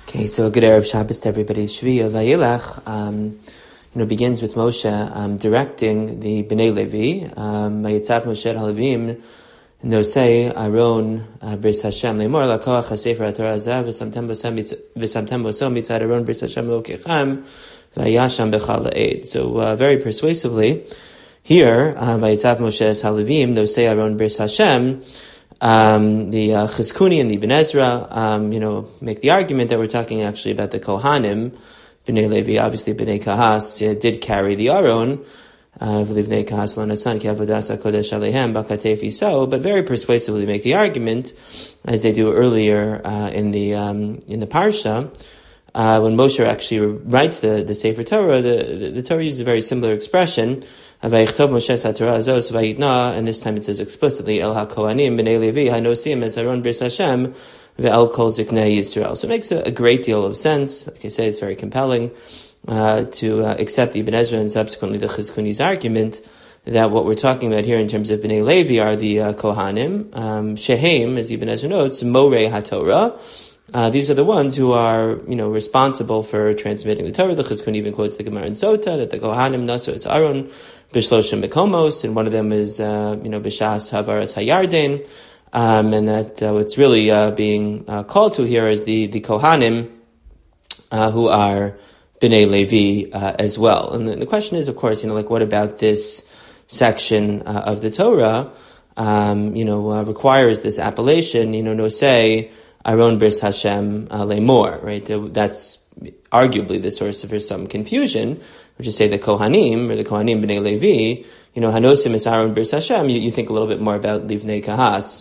Okay, so good Erev Shabbos to everybody. Shvi Vayelach, begins with Moshe directing the Bnei Levi. Vayitzav Moshe Halavim, Nosei Aaron Bris Hashem Lemor Lakoach HaSefer HaTorah Hazeh V'samtem Boso Mitzad Aaron Bris Hashem Lokechem Vayasham Bechal La'ed. So very persuasively here, Vayitzav Moshe Halavim Nosei Aaron Bris Hashem. The Chizkuni and the Ibn Ezra, make the argument that we're talking actually about the Kohanim. Bnei Levi, obviously Bnei Kahas, did carry the Aron. But very persuasively make the argument, as they do earlier in the Parsha, when Moshe actually writes the Sefer Torah, the Torah uses a very similar expression. And this time it says explicitly, El HaKohanim B'nei Levi Hanosim Es Aaron Bris Hashem Ve'el Kol Ziknei Yisrael. So it makes a great deal of sense. Like I say, it's very compelling to accept the Ibn Ezra and subsequently the Chizkuni's argument that what we're talking about here in terms of B'nei Levi are the Kohanim. Shehem, as the Ibn Ezra notes, Morei HaTorah. These are the ones who are, responsible for transmitting the Torah. The Chizkun even quotes the Gemara in Sota that the Kohanim Naso is Aaron B'shloshim Mekomos, and one of them is, B'shas Havaras Hayarden, and that what's really being called to here is the Kohanim who are B'nei Levi as well. And the question is, of course, what about this section of the Torah, requires this appellation, Nosei Aaron Bris Hashem Lemor, right? That's arguably the source of some confusion, which is say the Kohanim, or the Kohanim B'nei Levi, Hanosim is Aaron Bris Hashem, you think a little bit more about Livnei Kahas,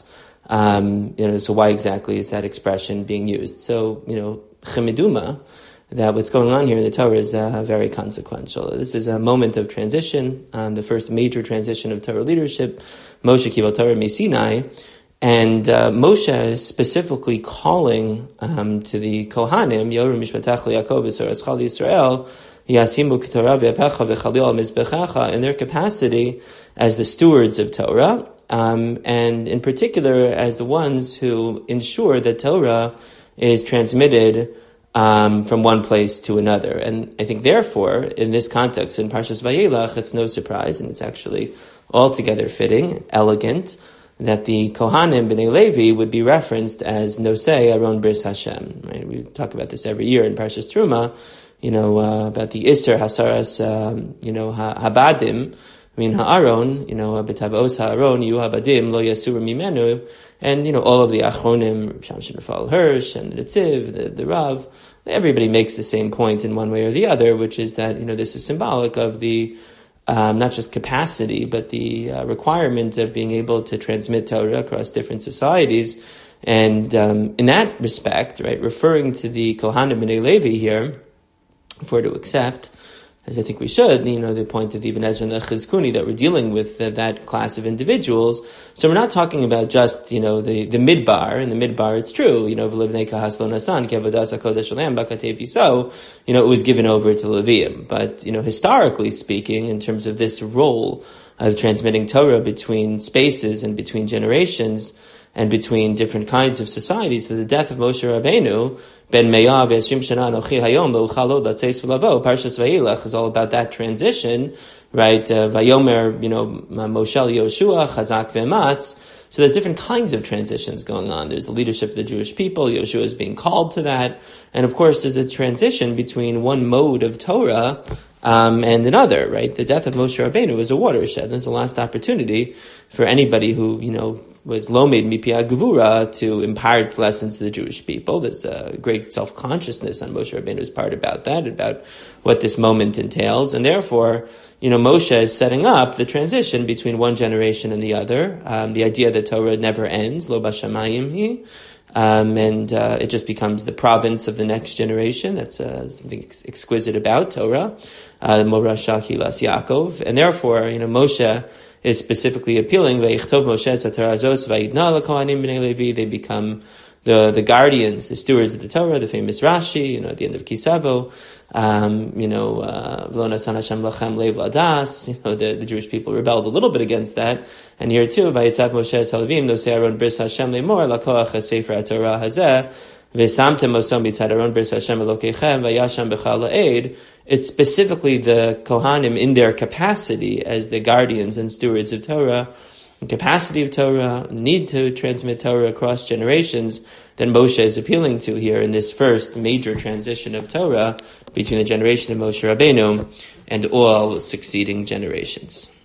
so why exactly is that expression being used? So, Chemiduma, that what's going on here in the Torah is very consequential. This is a moment of transition, the first major transition of Torah leadership, Moshe Kibal Torah Sinai. And Moshe is specifically calling to the Kohanim, Yorim Mishpatach Yaakov Yisrael Yisrael, Yasimu K'Torah V'Yapecha V'Chalil Al Mizbechacha, in their capacity as the stewards of Torah, and in particular as the ones who ensure that Torah is transmitted from one place to another. And I think therefore, in this context, in Parshas Vayelach, it's no surprise, and it's actually altogether fitting, elegant, that the Kohanim B'nei Levi would be referenced as Nosei Aaron Bris Hashem. Right? We talk about this every year in Parshas Truma, about the Isser Hasaras, Habadim, Ha'aron, B'tabos Ha'aron, Yu Habadim, Lo Yasur Mimenu, and, all of the Achronim, Shamshin Rafal Hirsch, and the Tziv, the Rav, everybody makes the same point in one way or the other, which is that, this is symbolic of the not just capacity, but the requirement of being able to transmit Torah across different societies. And in that respect, right, referring to the Kohanim B'nei Levi here, if we're to accept, as I think we should, the point of the Ibn Ezra and the Chizkuni, that we're dealing with that class of individuals. So we're not talking about just, the midbar. In the midbar, it's true, it was given over to Levium. But, historically speaking, in terms of this role of transmitting Torah between spaces and between generations and between different kinds of societies, so the death of Moshe Rabbeinu, Ben Meyav Yesrim Shana Anochi Hayom Lo Uchalo Latzeis V'Lavo. Parshas Vayelach is all about that transition, right? Vayomer, Moshel Yoshua Chazak Ve'Matz. So there's different kinds of transitions going on. There's the leadership of the Jewish people. Yoshua is being called to that, and of course there's a transition between one mode of Torah and another, right? The death of Moshe Rabbeinu was a watershed. There's the last opportunity for anybody who, was lomed mipia gevura to impart lessons to the Jewish people. There's a great self-consciousness on Moshe Rabbeinu's part about that, about what this moment entails. And therefore, Moshe is setting up the transition between one generation and the other. The idea that Torah never ends, lo bashamayim hi. And it just becomes the province of the next generation. That's something exquisite about Torah. Morasha Hilas Yaakov. And therefore, Moshe is specifically appealing. They become the guardians, the stewards of the Torah, the famous Rashi, at the end of Kisavo, the Jewish people rebelled a little bit against that. And here too, Vayitzav Moshe Salavim, Nosei Aaron Bris Hashem Lemor, Lakoach HaSefer HaTorah Hazeh, V'samtem osam b'tzad aron bris Hashem Elokeichem v'yasham b'chal la'ed. It's specifically the Kohanim in their capacity as the guardians and stewards of Torah, the capacity of Torah, need to transmit Torah across generations, that Moshe is appealing to here in this first major transition of Torah between the generation of Moshe Rabbeinu and all succeeding generations.